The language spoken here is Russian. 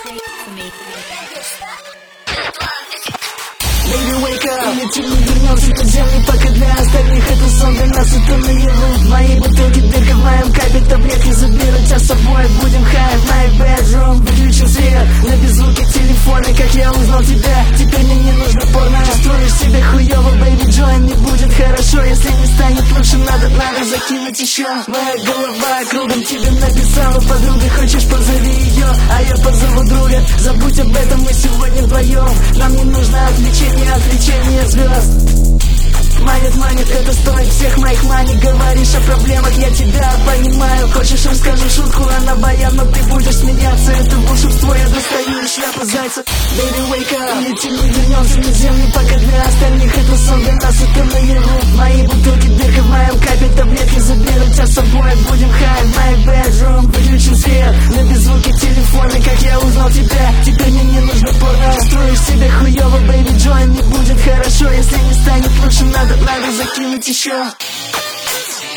Baby, wake up, или ты не вернемся на землю, пока для остальных это сон, для нас это наяву. В моей бутылке дырка, в моем капе таблетки, заберу тебя с собой, будем high в my bedroom. Выключим свет, на беззвуке телефона, как я узнал тебя, теперь мне не нужно порно. Чувствуешь себя хуёво, baby, join, не будет хорошо, если не станет лучше, надо закинуть еще. Моя голова кругом тебе написала подруга, хочешь позови ее, а я позову друга. Забудь об этом, мы сегодня вдвоем, нам не нужно отвлечение звезд. Манит, это стоит всех моих мани. Говоришь о проблемах, я тебя понимаю. Хочешь, расскажу шутку, она баян, но ты будешь смеяться. Это волшебство, я достаю из шляпы зайца. Baby, wake up, или ты не вернемся на землю, пока для остальных это сон, для нас это наяву. В моей бутылке дырка, в моем капе таблетки, заберу тебя с собой, будем high в my bedroom. Выключим свет, на беззвуке телефона, как я узнал тебя, теперь мне не нужно порно. Строишь себя хуёво, baby, join, не будет хорошо, если не станет лучше, надо закинуть еще.